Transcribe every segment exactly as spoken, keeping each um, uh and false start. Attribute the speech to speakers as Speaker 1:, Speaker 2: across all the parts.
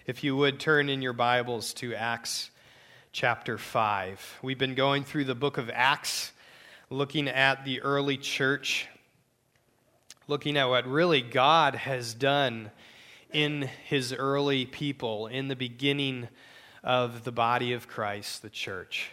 Speaker 1: If you would turn in your Bibles to Acts chapter five. We've been going through the book of Acts, looking at the early church, looking at what really God has done in his early people, in the beginning of the body of Christ, the church.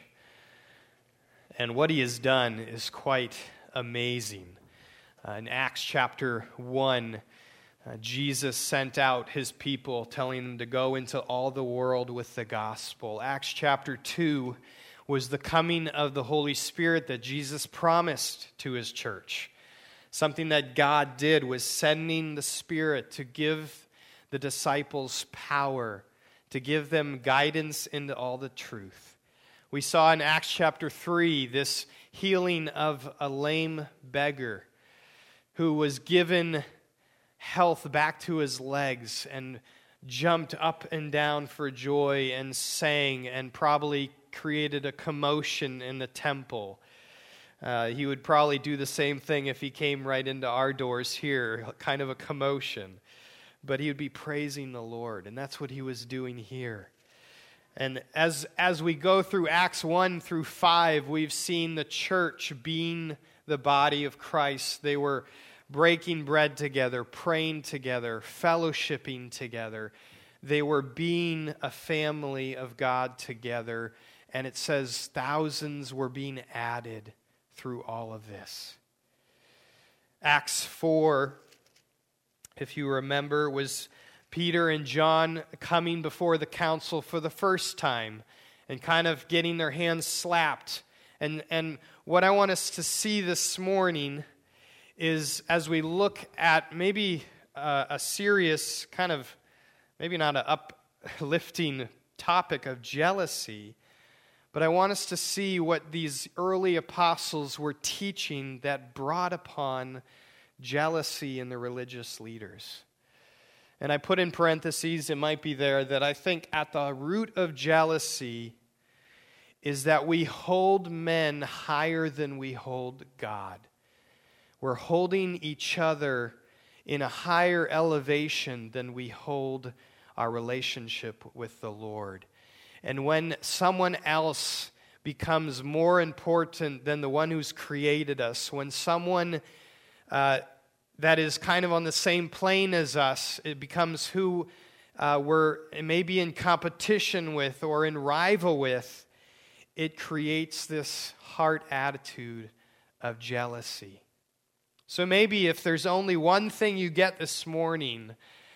Speaker 1: And what he has done is quite amazing. Uh, in Acts chapter one, Uh, Jesus sent out his people, telling them to go into all the world with the gospel. Acts chapter two was the coming of the Holy Spirit that Jesus promised to his church. Something that God did was sending the Spirit to give the disciples power, to give them guidance into all the truth. We saw in Acts chapter three this healing of a lame beggar who was given health back to his legs and jumped up and down for joy and sang and probably created a commotion in the temple. Uh, he would probably do the same thing if he came right into our doors here, kind of a commotion. But he would be praising the Lord, and that's what he was doing here. And as, as we go through Acts one through five, we've seen the church being the body of Christ. They were breaking bread together, praying together, fellowshipping together. They were being a family of God together. And it says thousands were being added through all of this. Acts four, if you remember, was Peter and John coming before the council for the first time and kind of getting their hands slapped. And, and what I want us to see this morning is as we look at maybe uh, a serious kind of, maybe not an uplifting topic of jealousy, but I want us to see what these early apostles were teaching that brought upon jealousy in the religious leaders. And I put in parentheses, it might be there, that I think at the root of jealousy is that we hold men higher than we hold God. We're holding each other in a higher elevation than we hold our relationship with the Lord. And when someone else becomes more important than the one who's created us, when someone uh, that is kind of on the same plane as us, it becomes who uh, we're maybe in competition with or in rival with, it creates this heart attitude of jealousy. So maybe if there's only one thing you get this morning,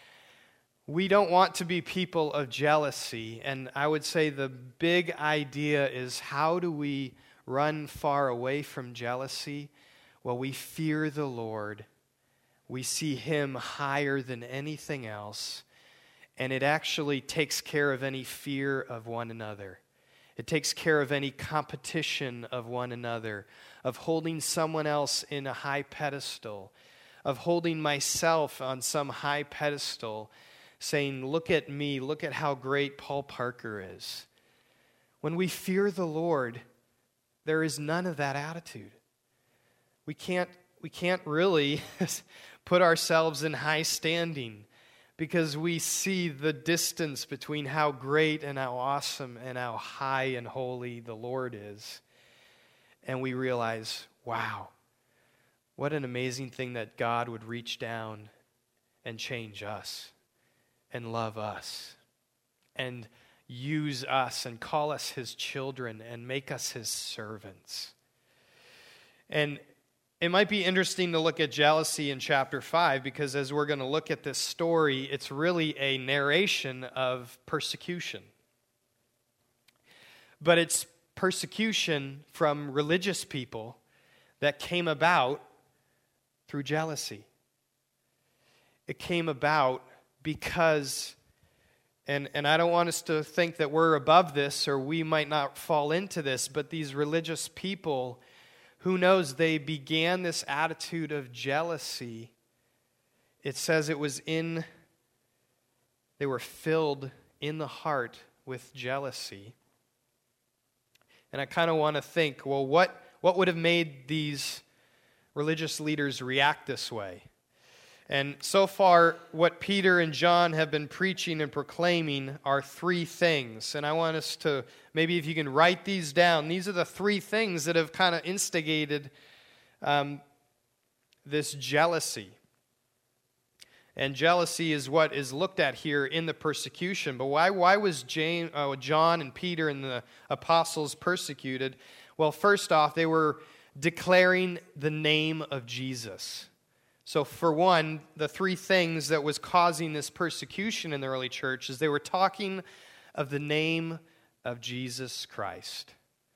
Speaker 1: we don't want to be people of jealousy. And I would say the big idea is, how do we run far away from jealousy? Well, we fear the Lord. We see him higher than anything else. And it actually takes care of any fear of one another. It takes care of any competition of one another, of holding someone else in a high pedestal, of holding myself on some high pedestal, saying, look at me, look at how great Paul Parker is. When we fear the Lord, there is none of that attitude. We can't, we can't really put ourselves in high standing, because we see the distance between how great and how awesome and how high and holy the Lord is. And we realize, wow, what an amazing thing that God would reach down and change us and love us and use us and call us his children and make us his servants. And it might be interesting to look at jealousy in chapter five, because as we're going to look at this story, it's really a narration of persecution. But it's persecution from religious people that came about through jealousy. It came about because, and, and I don't want us to think that we're above this or we might not fall into this, but these religious people, who knows, they began this attitude of jealousy. It says it was in, they were filled in the heart with jealousy. And I kind of want to think, well, what, what would have made these religious leaders react this way? And so far, what Peter and John have been preaching and proclaiming are three things. And I want us to, maybe if you can write these down, these are the three things that have kind of instigated um, this jealousy. And jealousy is what is looked at here in the persecution. But why, why was James, uh, John and Peter and the apostles persecuted? Well, first off, they were declaring the name of Jesus. So for one, the three things that was causing this persecution in the early church is they were talking of the name of Jesus Christ.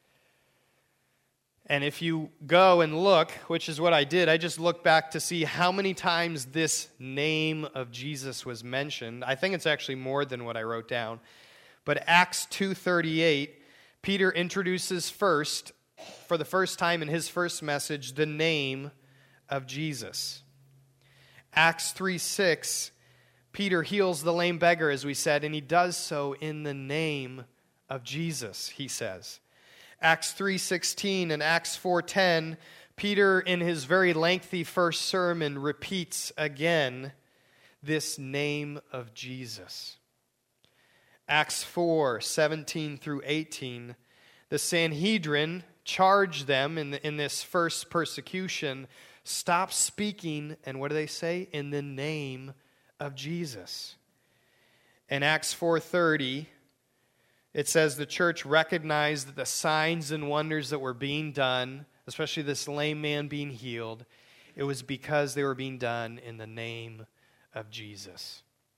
Speaker 1: And if you go and look, which is what I did, I just looked back to see how many times this name of Jesus was mentioned. I think it's actually more than what I wrote down. But Acts two thirty-eight, Peter introduces first, for the first time in his first message, the name of Jesus. Acts three six, Peter heals the lame beggar, as we said, and he does so in the name of Jesus, he says. Acts three sixteen and Acts four ten, Peter, in his very lengthy first sermon, repeats again this name of Jesus. Acts four seventeen through eighteen, the Sanhedrin charged them in, the, in this first persecution, stop speaking, and what do they say? In the name of Jesus. In Acts four thirty, it says the church recognized that the signs and wonders that were being done, especially this lame man being healed, it was because they were being done in the name of Jesus.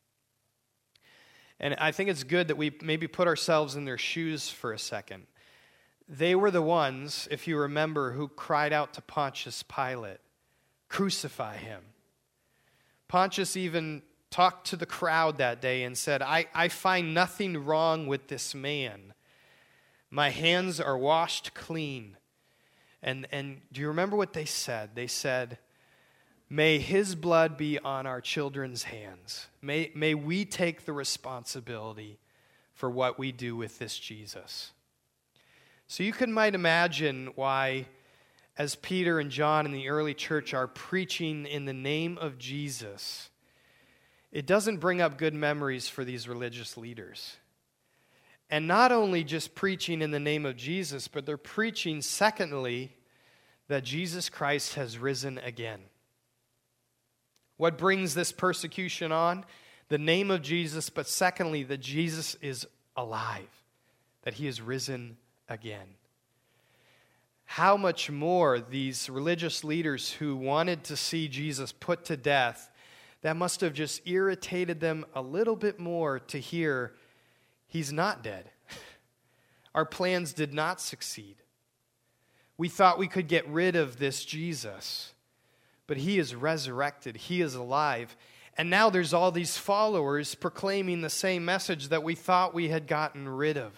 Speaker 1: And I think it's good that we maybe put ourselves in their shoes for a second. They were the ones, if you remember, who cried out to Pontius Pilate, crucify him. Pontius even talked to the crowd that day and said, I, I find nothing wrong with this man. My hands are washed clean. And, and do you remember what they said? They said, may his blood be on our children's hands. May, may we take the responsibility for what we do with this Jesus. So you can might imagine why, as Peter and John in the early church are preaching in the name of Jesus, it doesn't bring up good memories for these religious leaders. And not only just preaching in the name of Jesus, but they're preaching, secondly, that Jesus Christ has risen again. What brings this persecution on? The name of Jesus, but secondly, that Jesus is alive, that he is risen again. How much more these religious leaders who wanted to see Jesus put to death, that must have just irritated them a little bit more to hear he's not dead. Our plans did not succeed. We thought we could get rid of this Jesus, but he is resurrected. He is alive. And now there's all these followers proclaiming the same message that we thought we had gotten rid of.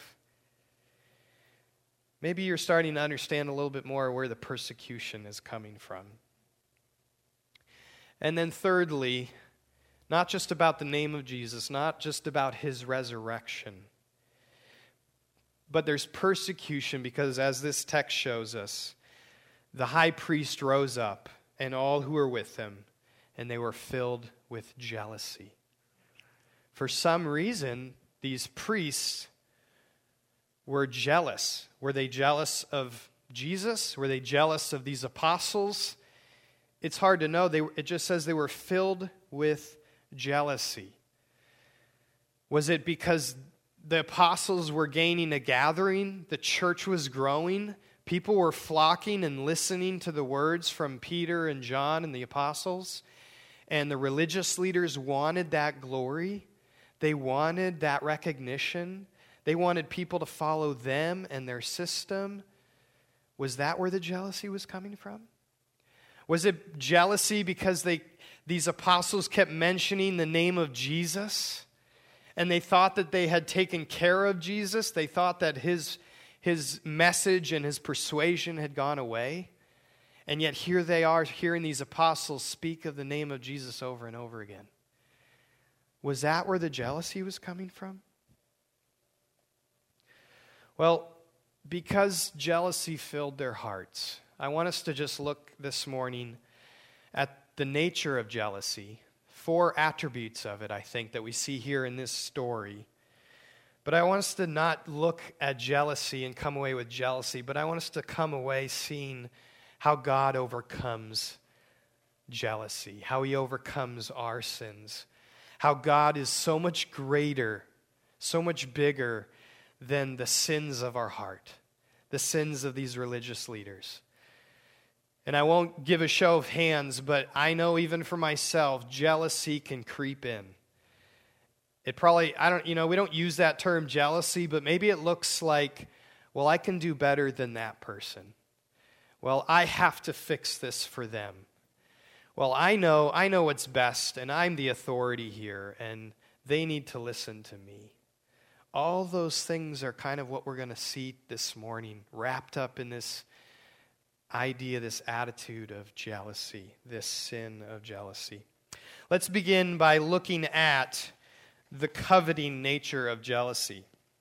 Speaker 1: Maybe you're starting to understand a little bit more where the persecution is coming from. And then thirdly, not just about the name of Jesus, not just about his resurrection, but there's persecution because, as this text shows us, the high priest rose up and all who were with him, and they were filled with jealousy. For some reason, these priests were jealous. Were they jealous of Jesus? Were they jealous of these apostles? It's hard to know. They, it just says they were filled with jealousy. Was it because the apostles were gaining a gathering? The church was growing? People were flocking and listening to the words from Peter and John and the apostles? And the religious leaders wanted that glory? They wanted that recognition? They wanted people to follow them and their system? Was that where the jealousy was coming from? Was it jealousy because they, these apostles kept mentioning the name of Jesus? And they thought that they had taken care of Jesus? They thought that his, his message and his persuasion had gone away? And yet here they are hearing these apostles speak of the name of Jesus over and over again. Was that where the jealousy was coming from? Well, because jealousy filled their hearts, I want us to just look this morning at the nature of jealousy, four attributes of it, I think, that we see here in this story. But I want us to not look at jealousy and come away with jealousy, but I want us to come away seeing how God overcomes jealousy, how he overcomes our sins, how God is so much greater, so much bigger than the sins of our heart, the sins of these religious leaders. And I won't give a show of hands, but I know even for myself, jealousy can creep in. It probably, I don't, you know, we don't use that term jealousy, but maybe it looks like, well, I can do better than that person. Well, I have to fix this for them. Well, I know, I know what's best, and I'm the authority here, and they need to listen to me. All those things are kind of what we're going to see this morning, wrapped up in this idea, this attitude of jealousy, this sin of jealousy. Let's begin by looking at the coveting nature of jealousy.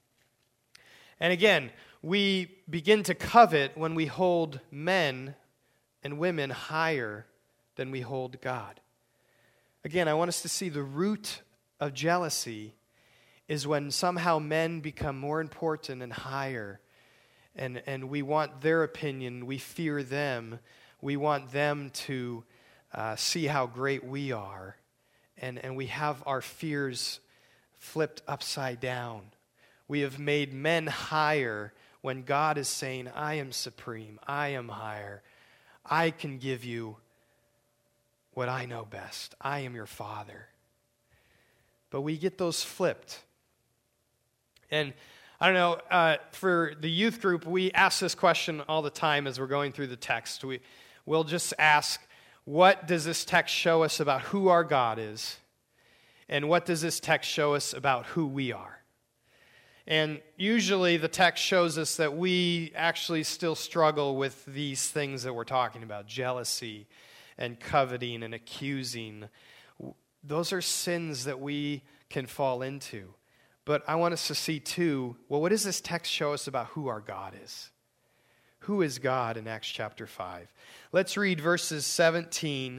Speaker 1: And again, we begin to covet when we hold men and women higher than we hold God. Again, I want us to see the root of jealousy is when somehow men become more important and higher, and, and we want their opinion, we fear them, we want them to uh, see how great we are, and, and we have our fears flipped upside down. We have made men higher when God is saying, I am supreme, I am higher, I can give you what I know best. I am your Father. But we get those flipped. And I don't know, uh, for the youth group, we ask this question all the time as we're going through the text. We, we'll just ask, what does this text show us about who our God is? And what does this text show us about who we are? And usually the text shows us that we actually still struggle with these things that we're talking about, jealousy and coveting and accusing. Those are sins that we can fall into. But I want us to see too, well, what does this text show us about who our God is? Who is God in Acts chapter five? Let's read verses seventeen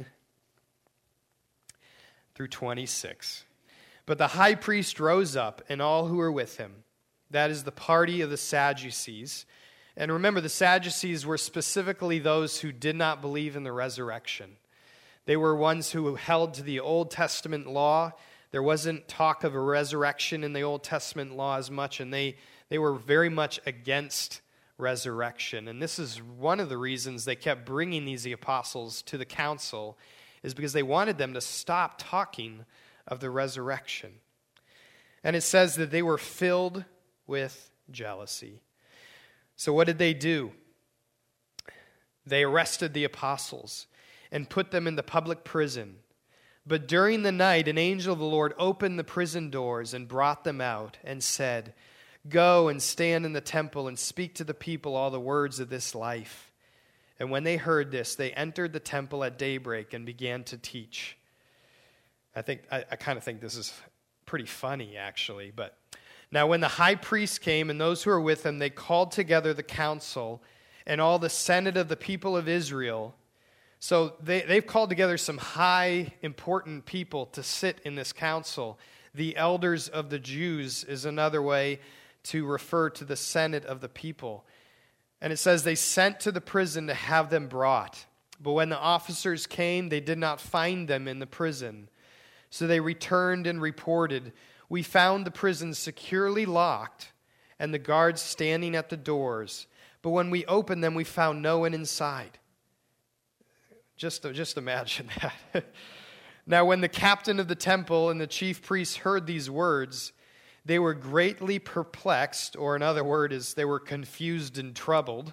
Speaker 1: through twenty-six. But the high priest rose up, and all who were with him, that is the party of the Sadducees. And remember, the Sadducees were specifically those who did not believe in the resurrection. They were ones who held to the Old Testament law. There wasn't talk of a resurrection in the Old Testament law as much, and they, they were very much against resurrection. And this is one of the reasons they kept bringing these apostles to the council, is because they wanted them to stop talking of the resurrection. And it says that they were filled with jealousy. So what did they do? They arrested the apostles and put them in the public prison. But during the night, an angel of the Lord opened the prison doors and brought them out and said, Go and stand in the temple and speak to the people all the words of this life. And when they heard this, they entered the temple at daybreak and began to teach. I think I, I kind of think this is pretty funny, actually. But now when the high priest came and those who were with him, they called together the council and all the senate of the people of Israel. So they, they've called together some high, important people to sit in this council. The elders of the Jews is another way to refer to the senate of the people. And it says they sent to the prison to have them brought. But when the officers came, they did not find them in the prison. So they returned and reported, We found the prison securely locked and the guards standing at the doors. But when we opened them, we found no one inside. Just, just imagine that. Now, when the captain of the temple and the chief priests heard these words, they were greatly perplexed, or another word is they were confused and troubled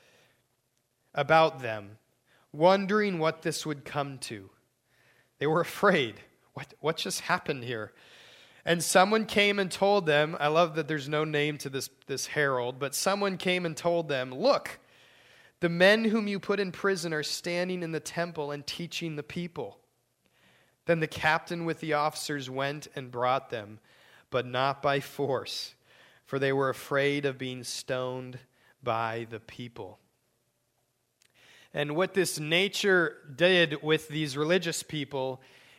Speaker 1: about them, wondering what this would come to. They were afraid. What, what just happened here? And someone came and told them, I love that there's no name to this, this herald, but someone came and told them, Look, the men whom you put in prison are standing in the temple and teaching the people. Then the captain with the officers went and brought them, but not by force, for they were afraid of being stoned by the people. And what this nature did with these religious people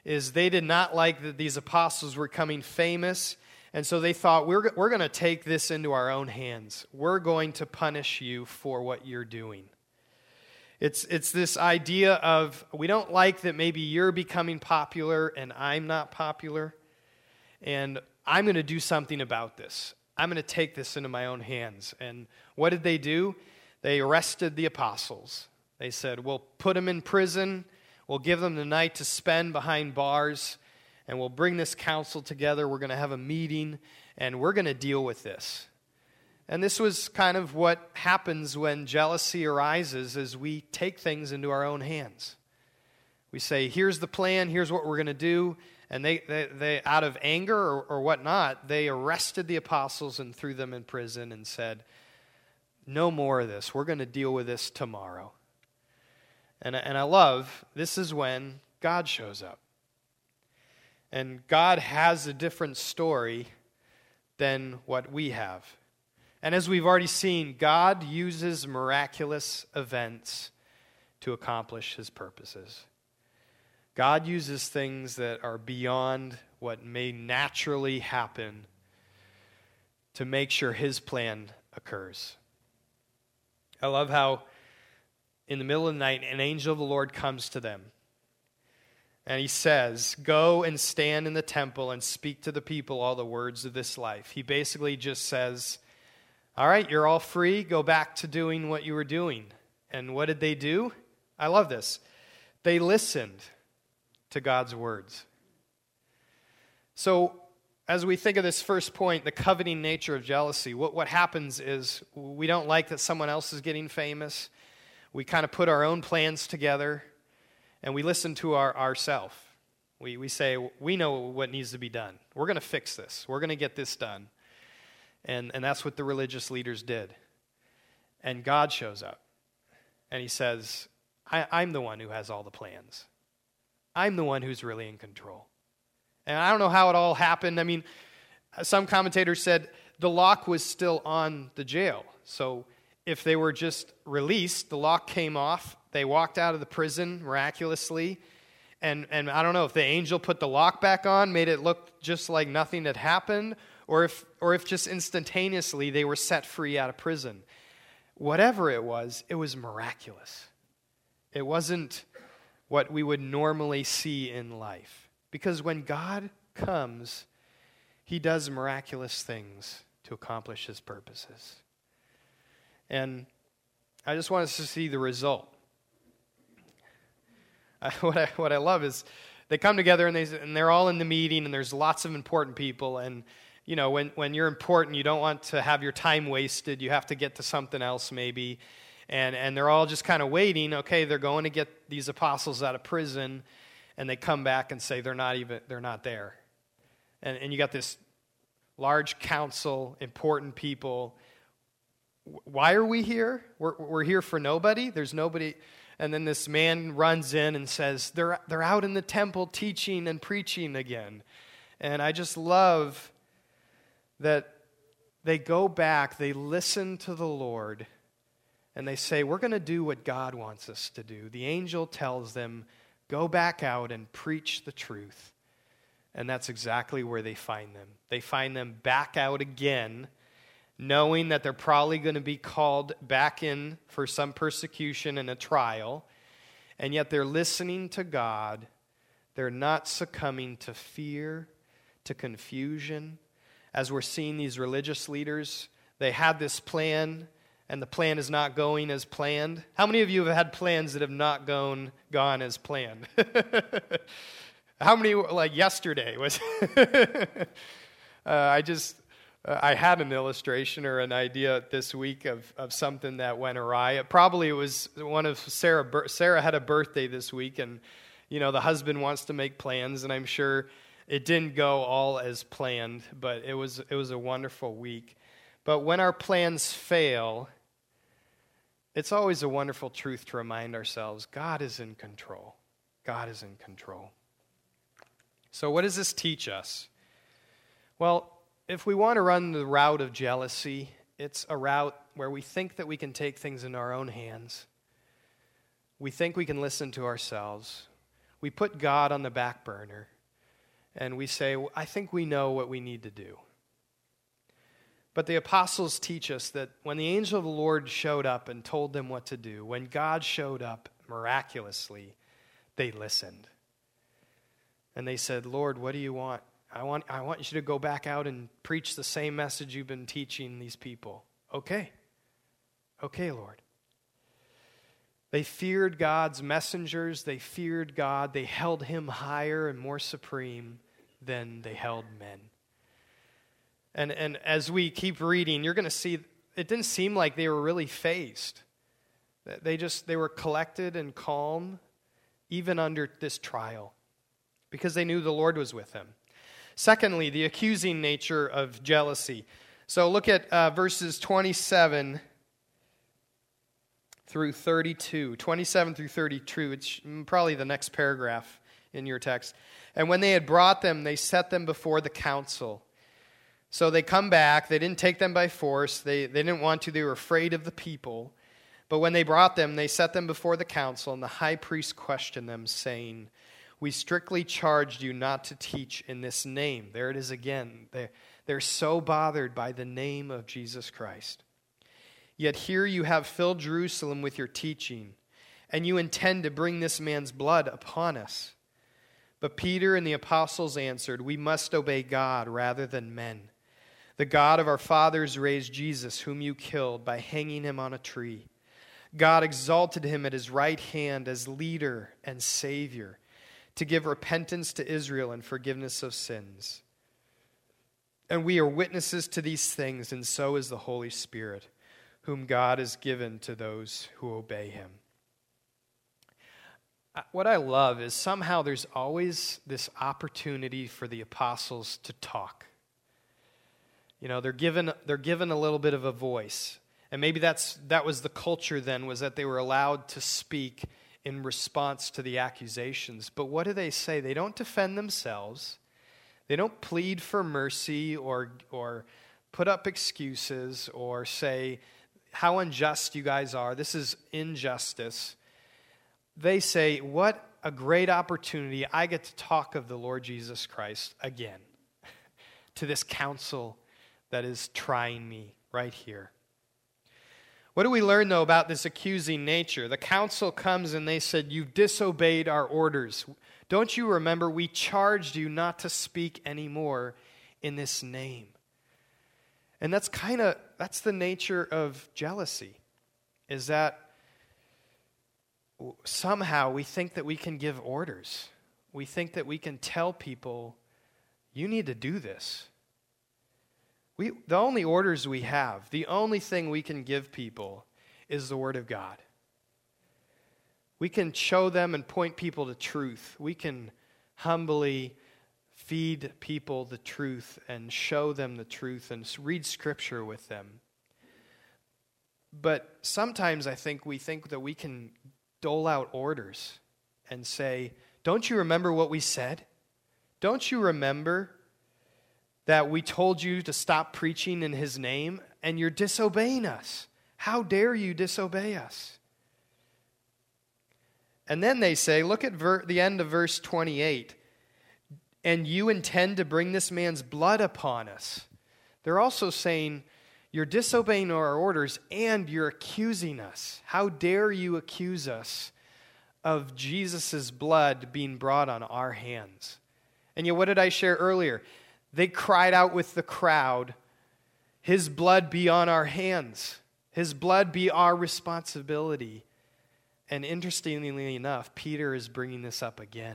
Speaker 1: is they did not like that these apostles were becoming famous, and so they thought, we're, we're going to take this into our own hands. We're going to punish you for what you're doing. It's, it's this idea of, we don't like that maybe you're becoming popular and I'm not popular, and I'm going to do something about this. I'm going to take this into my own hands. And what did they do? They arrested the apostles. They said, we'll put them in prison, we'll give them the night to spend behind bars, and we'll bring this council together. We're going to have a meeting, and we're going to deal with this. And this was kind of what happens when jealousy arises, as we take things into our own hands. We say, here's the plan, here's what we're going to do. And they, they, they out of anger or, or whatnot, they arrested the apostles and threw them in prison and said, no more of this. We're going to deal with this tomorrow. And, and I love, this is when God shows up. And God has a different story than what we have. And as we've already seen, God uses miraculous events to accomplish his purposes. God uses things that are beyond what may naturally happen to make sure his plan occurs. I love how in the middle of the night, an angel of the Lord comes to them. And he says, go and stand in the temple and speak to the people all the words of this life. He basically just says, all right, you're all free. Go back to doing what you were doing. And what did they do? I love this. They listened to God's words. So as we think of this first point, the coveting nature of jealousy, what, what happens is we don't like that someone else is getting famous. We kind of put our own plans together, and we listen to our ourselves. We, we say, we know what needs to be done. We're going to fix this. We're going to get this done. And, and that's what the religious leaders did. And God shows up, and he says, I, I'm the one who has all the plans. I'm the one who's really in control. And I don't know how it all happened. I mean, some commentators said the lock was still on the jail. So if they were just released, the lock came off, they walked out of the prison miraculously, and, and I don't know if the angel put the lock back on, made it look just like nothing had happened, or if or if just instantaneously they were set free out of prison. Whatever it was, it was miraculous. It wasn't what we would normally see in life. Because when God comes, he does miraculous things to accomplish his purposes. And I just want us to see the result. I, what, I, what I love is they come together and, they, and they're all in the meeting, and there's lots of important people. And, you know, when, when you're important, you don't want to have your time wasted. You have to get to something else maybe. And and they're all just kind of waiting. Okay, they're going to get these apostles out of prison, and they come back and say they're not even they're not there. And and you got this large council, important people. Why are we here? We're we're here for nobody. There's nobody. And then this man runs in and says they're they're out in the temple teaching and preaching again. And I just love that they go back, they listen to the Lord. And they say, we're going to do what God wants us to do. The angel tells them, go back out and preach the truth. And that's exactly where they find them. They find them back out again, knowing that they're probably going to be called back in for some persecution and a trial. And yet they're listening to God. They're not succumbing to fear, to confusion. As we're seeing these religious leaders, they had this plan, and the plan is not going as planned. How many of you have had plans that have not gone gone as planned? How many, like yesterday was? uh, I just, uh, I had an illustration or an idea this week of, of something that went awry. It probably it was one of Sarah. Sarah had a birthday this week, and you know the husband wants to make plans, and I'm sure it didn't go all as planned, but it was it was a wonderful week. But when our plans fail, it's always a wonderful truth to remind ourselves, God is in control. God is in control. So what does this teach us? Well, if we want to run the route of jealousy, it's a route where we think that we can take things in our own hands. We think we can listen to ourselves. we put God on the back burner, and we say, well, I think we know what we need to do. But the apostles teach us that when the angel of the Lord showed up and told them what to do, when God showed up miraculously, they listened. And they said, Lord, what do you want? I want, I want you to go back out and preach the same message you've been teaching these people. Okay. Okay, Lord. They feared God's messengers. They feared God. They held him higher and more supreme than they held men. And and as we keep reading, you're going to see it didn't seem like they were really fazed. They just they were collected and calm even under this trial because they knew the Lord was with them. Secondly, the accusing nature of jealousy. So look at uh, verses twenty-seven through thirty-two. twenty-seven through thirty-two. It's probably the next paragraph in your text. And when they had brought them, they set them before the council. So they come back. They didn't take them by force. They, they didn't want to. They were afraid of the people. But when they brought them, they set them before the council, and the high priest questioned them, saying, we strictly charged you not to teach in this name. There it is again. They're, they're so bothered by the name of Jesus Christ. Yet here you have filled Jerusalem with your teaching, and you intend to bring this man's blood upon us. But Peter and the apostles answered, we must obey God rather than men. The God of our fathers raised Jesus, whom you killed by hanging him on a tree. God exalted him at his right hand as leader and Savior, to give repentance to Israel and forgiveness of sins. And we are witnesses to these things, and so is the Holy Spirit, whom God has given to those who obey him. What I love is somehow there's always this opportunity for the apostles to talk. You know, they're given they're given a little bit of a voice. And maybe that's that was the culture then, was that they were allowed to speak in response to the accusations. But what do they say? They don't defend themselves. They don't plead for mercy or or put up excuses or say how unjust you guys are. This is injustice. They say, what a great opportunity. I get to talk of the Lord Jesus Christ again to this council that is trying me right here. What do we learn, though, about this accusing nature? The council comes and they said, you've disobeyed our orders. Don't you remember we charged you not to speak anymore in this name? And that's kind of, that's the nature of jealousy, is that somehow we think that we can give orders. We think that we can tell people, you need to do this. We, the only orders we have, the only thing we can give people is the Word of God. We can show them and point people to truth. We can humbly feed people the truth and show them the truth and read Scripture with them. But sometimes I think we think that we can dole out orders and say, don't you remember what we said? Don't you remember that we told you to stop preaching in his name and you're disobeying us? How dare you disobey us? And then they say, look at ver- the end of verse twenty-eight. And you intend to bring this man's blood upon us. They're also saying, you're disobeying our orders and you're accusing us. How dare you accuse us of Jesus' blood being brought on our hands? And yet, what did I share earlier? They cried out with the crowd, his blood be on our hands. His blood be our responsibility. And interestingly enough, Peter is bringing this up again.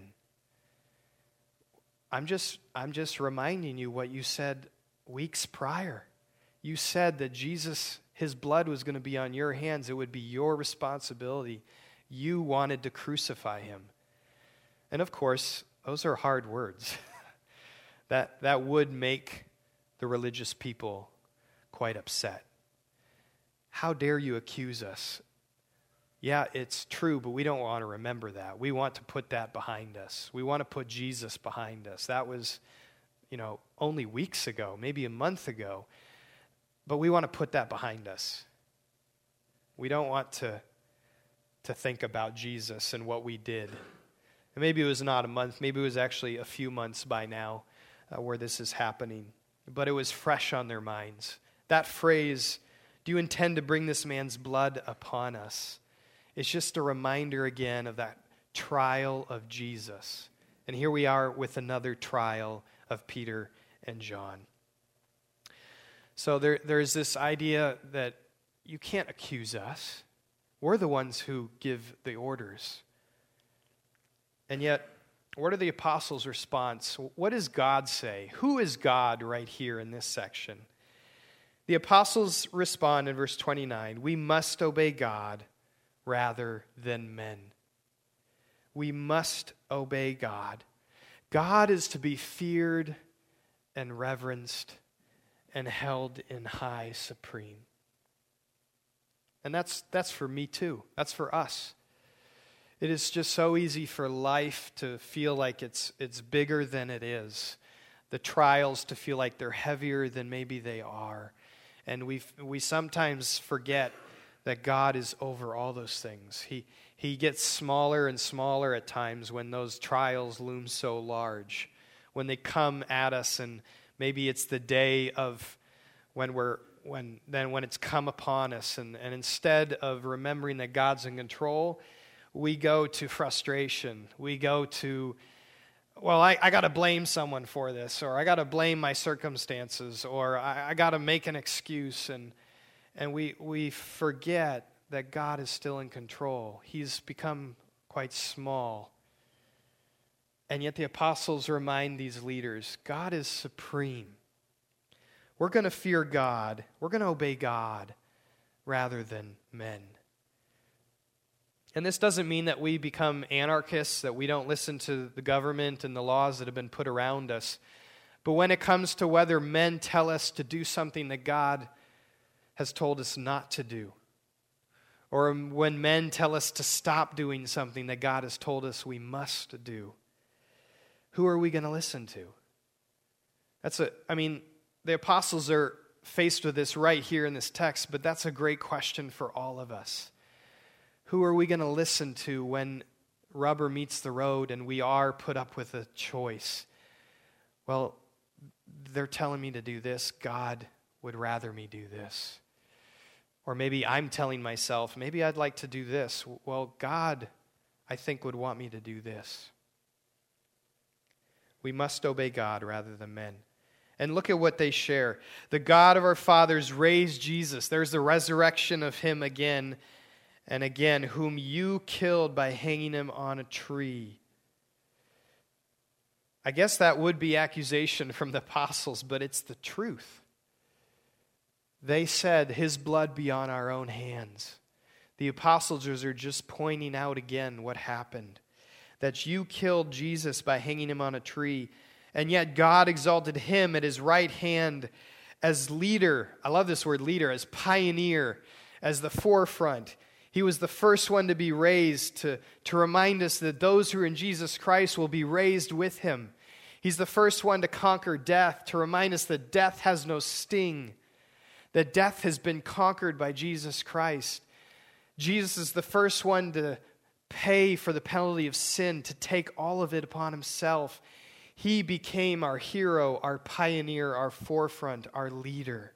Speaker 1: I'm just, I'm just reminding you what you said weeks prior. You said that Jesus, his blood was going to be on your hands. It would be your responsibility. You wanted to crucify him. And of course, those are hard words. That that would make the religious people quite upset. How dare you accuse us? Yeah, it's true, but we don't want to remember that. We want to put that behind us. We want to put Jesus behind us. That was, you know, only weeks ago, maybe a month ago. But we want to put that behind us. We don't want to, to think about Jesus and what we did And maybe it was not a month, maybe it was actually a few months by now uh, where this is happening. But it was fresh on their minds. That phrase, do you intend to bring this man's blood upon us? It's just a reminder again of that trial of Jesus. And here we are with another trial of Peter and John. So there, there's this idea that you can't accuse us. We're the ones who give the orders. And yet, what are the apostles' response? What does God say? Who is God right here in this section? The apostles respond in verse twenty-nine, we must obey God rather than men. We must obey God. God is to be feared and reverenced and held in high supreme. And that's that's for me too. That's for us. It is just so easy for life to feel like it's it's bigger than it is. The trials to feel like they're heavier than maybe they are. And we we sometimes forget that God is over all those things. He he gets smaller and smaller at times when those trials loom so large. When they come at us, and maybe it's the day of when we're when then when it's come upon us, and, and instead of remembering that God's in control, we go to frustration. We go to, well, I, I got to blame someone for this, or I got to blame my circumstances, or I, I got to make an excuse, and and we we forget that God is still in control. He's become quite small. And yet the apostles remind these leaders, God is supreme. We're going to fear God. We're going to obey God rather than men. And this doesn't mean that we become anarchists, that we don't listen to the government and the laws that have been put around us. But when it comes to whether men tell us to do something that God has told us not to do, or when men tell us to stop doing something that God has told us we must do, who are we going to listen to? That's a, I mean, the apostles are faced with this right here in this text, but that's a great question for all of us. Who are we going to listen to when rubber meets the road and we are put up with a choice? Well, they're telling me to do this. God would rather me do this. Or maybe I'm telling myself, maybe I'd like to do this. Well, God, I think, would want me to do this. We must obey God rather than men. And look at what they share. The God of our fathers raised Jesus. There's the resurrection of him again and again, whom you killed by hanging him on a tree. I guess that would be accusation from the apostles, but it's the truth. They said, his blood be on our own hands. The apostles are just pointing out again what happened. That you killed Jesus by hanging him on a tree, and yet God exalted him at his right hand as leader. I love this word leader, as pioneer, as the forefront. He was the first one to be raised to, to remind us that those who are in Jesus Christ will be raised with him. He's the first one to conquer death, to remind us that death has no sting, that death has been conquered by Jesus Christ. Jesus is the first one to pay for the penalty of sin, to take all of it upon himself. He became our hero, our pioneer, our forefront, our leader.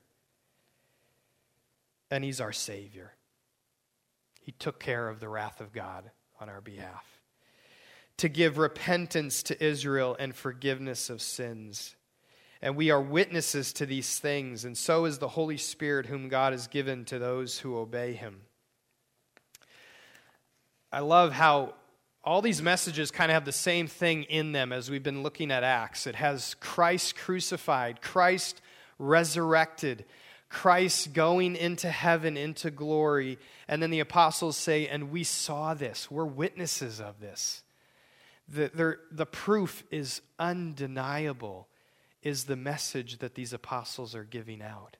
Speaker 1: And he's our Savior. He took care of the wrath of God on our behalf, to give repentance to Israel and forgiveness of sins. And we are witnesses to these things, and so is the Holy Spirit whom God has given to those who obey him. I love how all these messages kind of have the same thing in them as we've been looking at Acts. It has Christ crucified, Christ resurrected, Christ going into heaven, into glory. And then the apostles say, and we saw this. We're witnesses of this. The, the, the proof is undeniable, is the message that these apostles are giving out.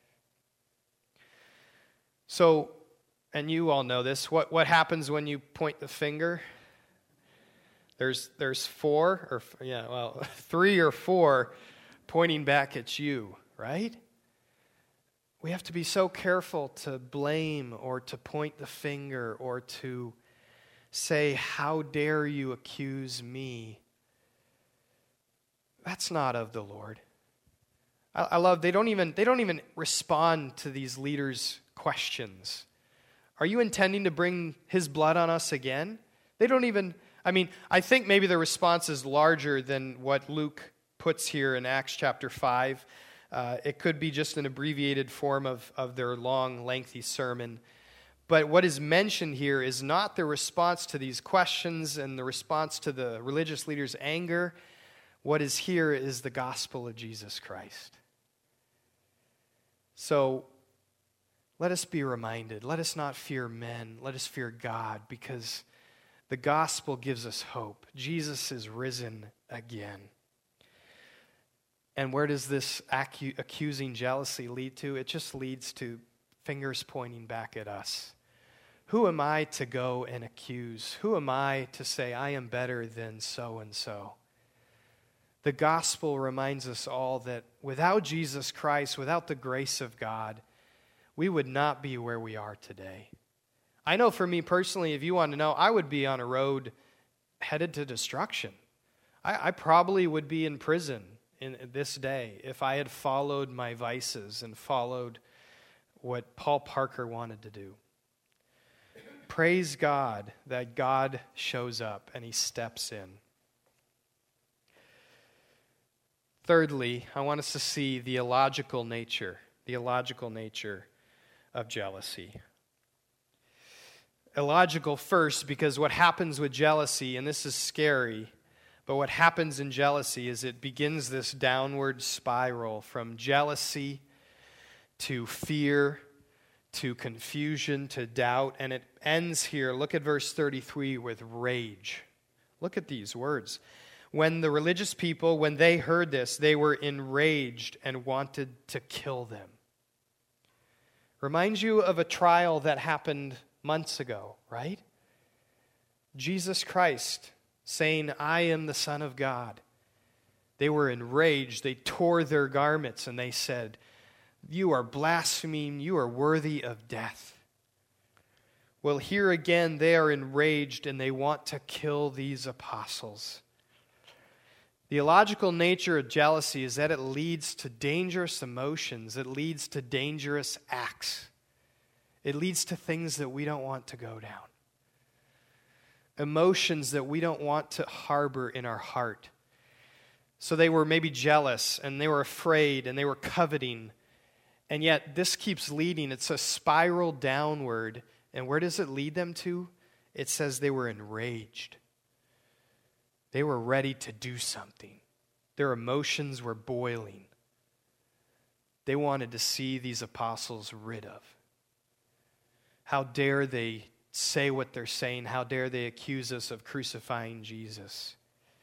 Speaker 1: So, and you all know this, what, what happens when you point the finger? There's there's four, or yeah, well, three or four pointing back at you, right? We have to be so careful to blame or to point the finger or to say, "How dare you accuse me?" That's not of the Lord. I, I love, they don't even, they don't even respond to these leaders' questions. Are you intending to bring his blood on us again? They don't even, I mean, I think maybe the response is larger than what Luke puts here in Acts chapter five. Uh, it could be just an abbreviated form of, of their long, lengthy sermon. But what is mentioned here is not the response to these questions and the response to the religious leaders' anger. What is here is the gospel of Jesus Christ. So let us be reminded. Let us not fear men. Let us fear God, because the gospel gives us hope. Jesus is risen again. And where does this acu- accusing jealousy lead to? It just leads to fingers pointing back at us. Who am I to go and accuse? Who am I to say I am better than so-and-so? The gospel reminds us all that without Jesus Christ, without the grace of God, we would not be where we are today. I know for me personally, if you want to know, I would be on a road headed to destruction. I, I probably would be in prison in this day if I had followed my vices and followed what Paul Parker wanted to do. Praise God that God shows up and he steps in. Thirdly, I want us to see the illogical nature, the illogical nature of jealousy. Illogical first, because what happens with jealousy, and this is scary, but what happens in jealousy is it begins this downward spiral from jealousy to fear to confusion to doubt, and it ends here. Look at verse thirty-three with rage. Look at these words. When the religious people, when they heard this, they were enraged and wanted to kill them. Reminds you of a trial that happened months ago, right? Jesus Christ saying, "I am the Son of God." They were enraged. They tore their garments and they said, "You are blaspheming. You are worthy of death." Well, here again, they are enraged and they want to kill these apostles. The illogical nature of jealousy is that it leads to dangerous emotions. It leads to dangerous acts. It leads to things that we don't want to go down. Emotions that we don't want to harbor in our heart. So they were maybe jealous and they were afraid and they were coveting. And yet this keeps leading. It's a spiral downward. And where does it lead them to? It says they were enraged. They were ready to do something. Their emotions were boiling. They wanted to see these apostles rid of. How dare they say what they're saying? How dare they accuse us of crucifying Jesus?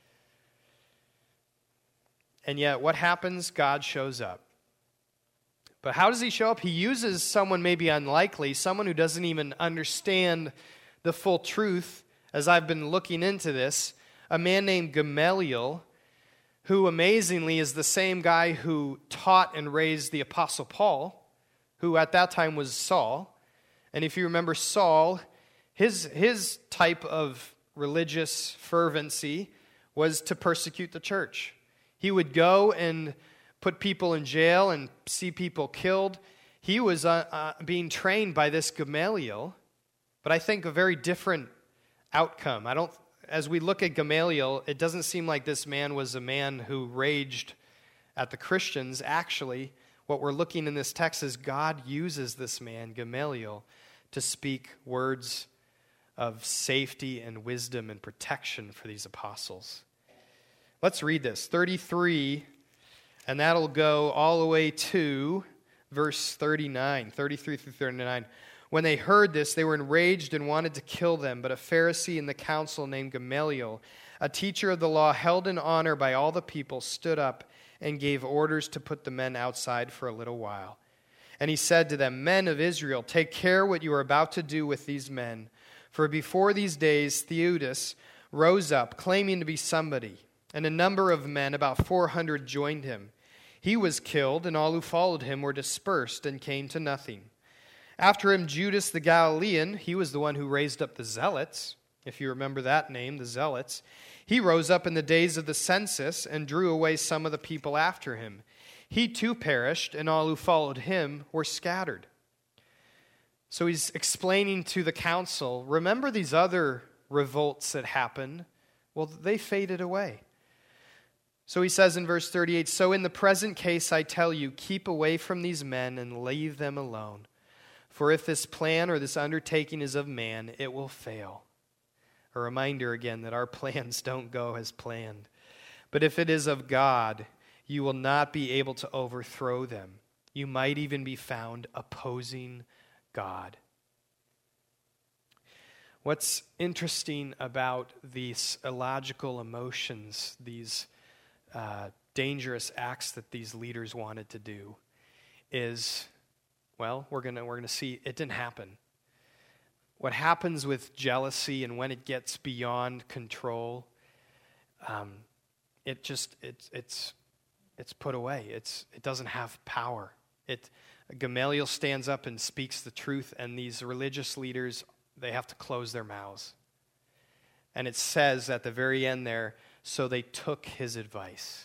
Speaker 1: And yet, what happens? God shows up. But how does he show up? He uses someone maybe unlikely, someone who doesn't even understand the full truth, as I've been looking into this, a man named Gamaliel, who amazingly is the same guy who taught and raised the Apostle Paul, who at that time was Saul. And if you remember Saul, his, his type of religious fervency was to persecute the church. He would go and put people in jail and see people killed. He was uh, uh, being trained by this Gamaliel, but I think a very different outcome. I don't, as we look at Gamaliel, it doesn't seem like this man was a man who raged at the Christians. Actually, what we're looking in this text is God uses this man, Gamaliel, to speak words of safety and wisdom and protection for these apostles. Let's read this, thirty-three, and that'll go all the way to verse thirty-nine, thirty-three through thirty-nine. When they heard this, they were enraged and wanted to kill them. But a Pharisee in the council named Gamaliel, a teacher of the law held in honor by all the people, stood up and gave orders to put the men outside for a little while. And he said to them, "Men of Israel, take care what you are about to do with these men. For before these days, Theudas rose up, claiming to be somebody, and a number of men, about four hundred, joined him. He was killed, and all who followed him were dispersed and came to nothing. After him, Judas the Galilean, he was the one who raised up the zealots, if you remember that name, the Zealots, he rose up in the days of the census and drew away some of the people after him. He too perished, and all who followed him were scattered. So he's explaining to the council, remember these other revolts that happened? Well, they faded away. So he says in verse thirty-eight, so in the present case I tell you, keep away from these men and leave them alone. For if this plan or this undertaking is of man, it will fail. A reminder again that our plans don't go as planned. But if it is of God, you will not be able to overthrow them. You might even be found opposing God. What's interesting about these illogical emotions, these uh, dangerous acts that these leaders wanted to do, is, well, we're gonna we're gonna see it didn't happen. What happens with jealousy and when it gets beyond control, um, it just it's it's it's put away. It's it doesn't have power. It Gamaliel stands up and speaks the truth, and these religious leaders, they have to close their mouths. And it says at the very end there, so they took his advice.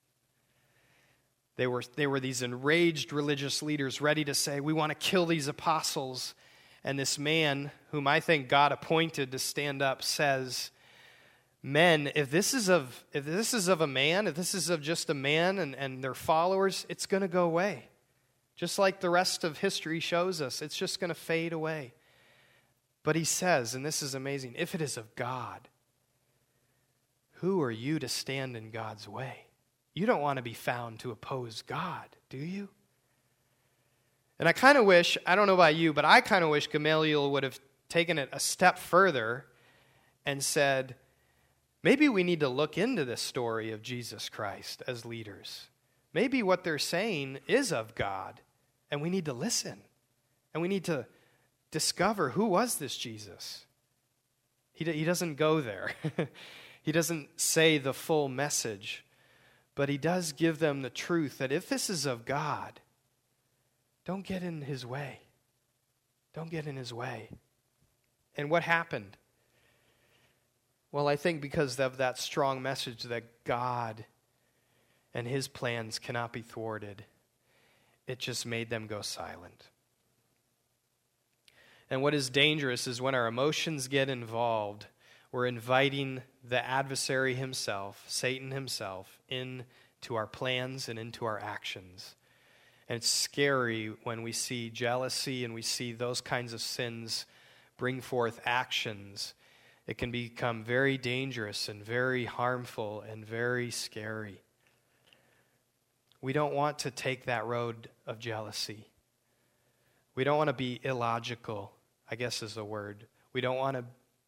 Speaker 1: They were they were these enraged religious leaders ready to say, we want to kill these apostles. And this man, whom I think God appointed to stand up, says, men, if this is of if this is of a man, if this is of just a man and, and their followers, it's going to go away. Just like the rest of history shows us, it's just going to fade away. But he says, and this is amazing, if it is of God, who are you to stand in God's way? You don't want to be found to oppose God, do you? And I kind of wish, I don't know about you, but I kind of wish Gamaliel would have taken it a step further and said, maybe we need to look into this story of Jesus Christ as leaders. Maybe what they're saying is of God, and we need to listen. And we need to discover, who was this Jesus? He, he doesn't go there. He doesn't say the full message, but he does give them the truth that if this is of God, don't get in his way. Don't get in his way. And what happened? Well, I think because of that strong message that God and his plans cannot be thwarted, it just made them go silent. And what is dangerous is when our emotions get involved, we're inviting the adversary himself, Satan himself, into our plans and into our actions. And it's scary when we see jealousy and we see those kinds of sins bring forth actions. It can become very dangerous and very harmful and very scary. We don't want to take that road of jealousy. We don't want to be illogical, I guess is the word. We don't want to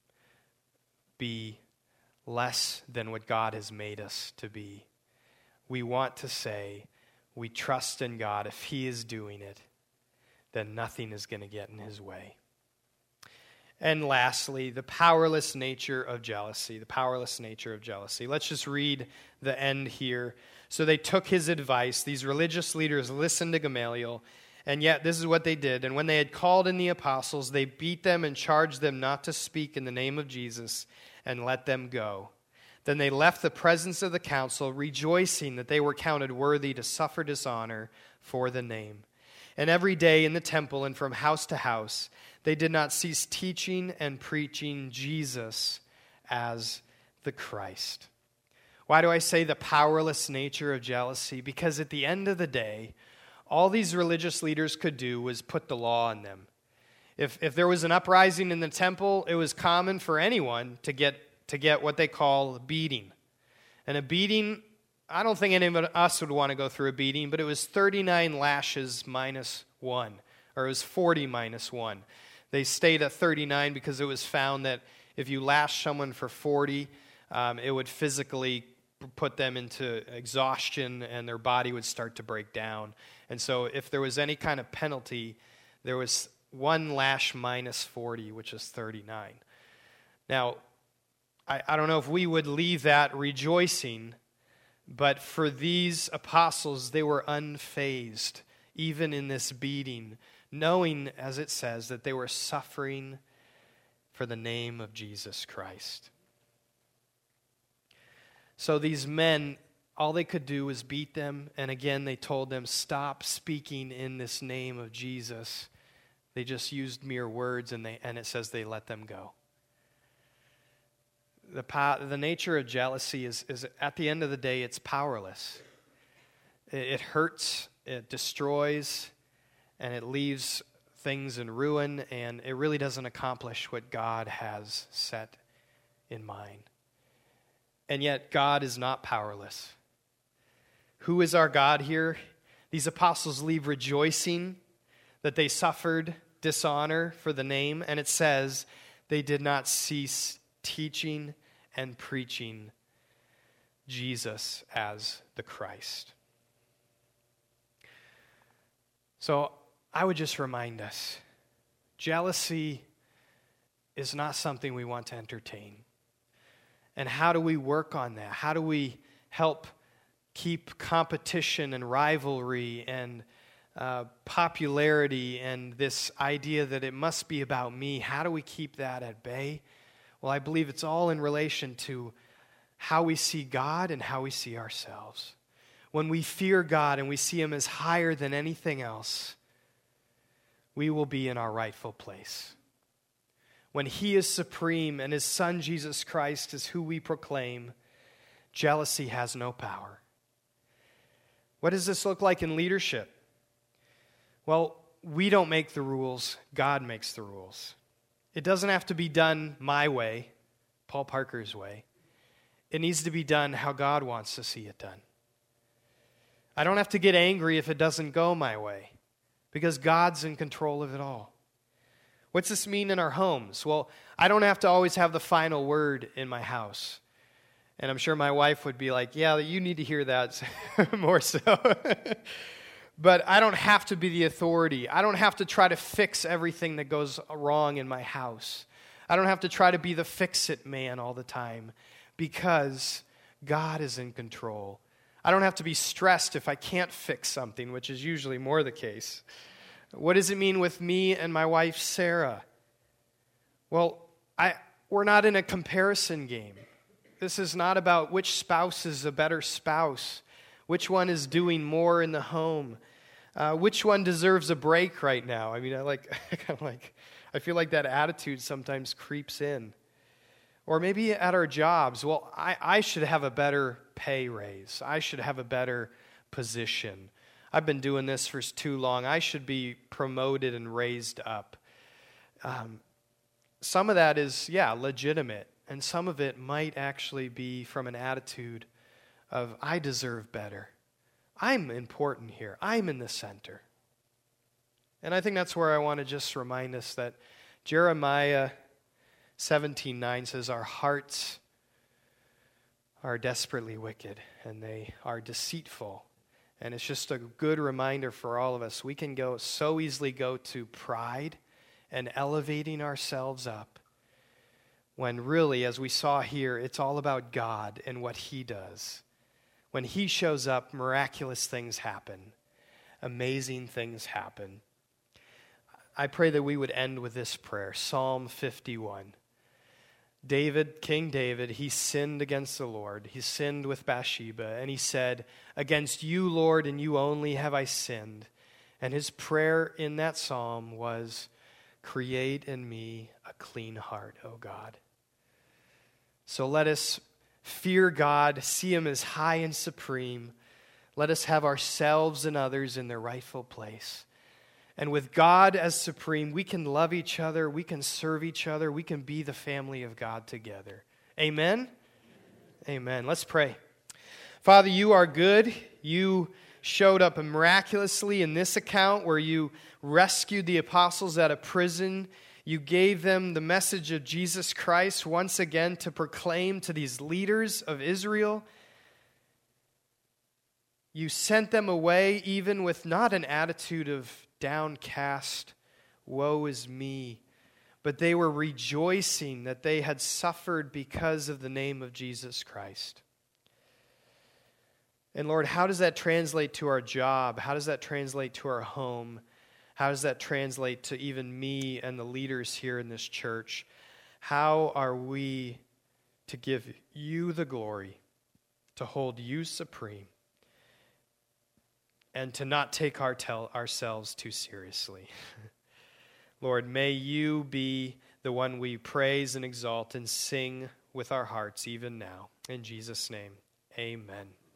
Speaker 1: be less than what God has made us to be. We want to say, we trust in God. If he is doing it, then nothing is going to get in his way. And lastly, the powerless nature of jealousy. The powerless nature of jealousy. Let's just read the end here. So they took his advice. These religious leaders listened to Gamaliel, and yet this is what they did. And when they had called in the apostles, they beat them and charged them not to speak in the name of Jesus and let them go. Then they left the presence of the council, rejoicing that they were counted worthy to suffer dishonor for the name. And every day in the temple and from house to house, they did not cease teaching and preaching Jesus as the Christ. Why do I say the powerless nature of jealousy? Because at the end of the day, all these religious leaders could do was put the law on them. If, if there was an uprising in the temple, it was common for anyone to get to get what they call a beating. And a beating, I don't think any of us would want to go through a beating, but it was thirty-nine lashes minus one, or it was forty minus one. They stayed at thirty-nine because it was found that if you lash someone for forty, um, it would physically put them into exhaustion and their body would start to break down. And so if there was any kind of penalty, there was one lash minus forty, which is thirty-nine. Now, I, I don't know if we would leave that rejoicing, but for these apostles, they were unfazed, even in this beating, knowing, as it says, that they were suffering for the name of Jesus Christ. So these men, all they could do was beat them, and again they told them, stop speaking in this name of Jesus. They just used mere words, and they and it says they let them go. The po- the nature of jealousy is, is, at the end of the day, it's powerless. It, it hurts, it destroys, and it leaves things in ruin, and it really doesn't accomplish what God has set in mind. And yet, God is not powerless. Who is our God here? These apostles leave rejoicing that they suffered dishonor for the name, and it says they did not cease teaching and preaching Jesus as the Christ. So I would just remind us, jealousy is not something we want to entertain. And how do we work on that? How do we help keep competition and rivalry and uh, popularity and this idea that it must be about me? How do we keep that at bay? Well, I believe it's all in relation to how we see God and how we see ourselves. When we fear God and we see Him as higher than anything else, we will be in our rightful place. When He is supreme and His Son Jesus Christ is who we proclaim, jealousy has no power. What does this look like in leadership? Well, we don't make the rules, God makes the rules. It doesn't have to be done my way, Paul Parker's way. It needs to be done how God wants to see it done. I don't have to get angry if it doesn't go my way, because God's in control of it all. What's this mean in our homes? Well, I don't have to always have the final word in my house. And I'm sure my wife would be like, yeah, you need to hear that more so. But I don't have to be the authority. I don't have to try to fix everything that goes wrong in my house. I don't have to try to be the fix-it man all the time, because God is in control. I don't have to be stressed if I can't fix something, which is usually more the case. What does it mean with me and my wife, Sarah? Well, I we're not in a comparison game. This is not about which spouse is a better spouse, which one is doing more in the home, uh, which one deserves a break right now. I mean, I like, I kind of like, I feel like that attitude sometimes creeps in. Or maybe at our jobs, well, I, I should have a better pay raise. I should have a better position. I've been doing this for too long. I should be promoted and raised up. Um, some of that is, yeah, legitimate. And some of it might actually be from an attitude of, I deserve better. I'm important here. I'm in the center. And I think that's where I want to just remind us that Jeremiah seventeen nine says, our hearts are desperately wicked, and they are deceitful. And it's just a good reminder for all of us. We can go so easily go to pride and elevating ourselves up, when really, as we saw here, it's all about God and what He does. When He shows up, miraculous things happen. Amazing things happen. I pray that we would end with this prayer, Psalm fifty-one. David, King David, he sinned against the Lord. He sinned with Bathsheba, and he said, against you, Lord, and you only have I sinned. And his prayer in that psalm was, create in me a clean heart, O God. So let us fear God, see Him as high and supreme. Let us have ourselves and others in their rightful place. And with God as supreme, we can love each other, we can serve each other, we can be the family of God together. Amen? Amen. Let's pray. Father, you are good. You showed up miraculously in this account where you rescued the apostles out of prison. You gave them the message of Jesus Christ once again to proclaim to these leaders of Israel. You sent them away even with not an attitude of downcast, woe is me, but they were rejoicing that they had suffered because of the name of Jesus Christ. And Lord, how does that translate to our job? How does that translate to our home? How does that translate to even me and the leaders here in this church? How are we to give you the glory, to hold you supreme, and to not take our tel- ourselves too seriously? Lord, may you be the one we praise and exalt and sing with our hearts even now. In Jesus' name, amen.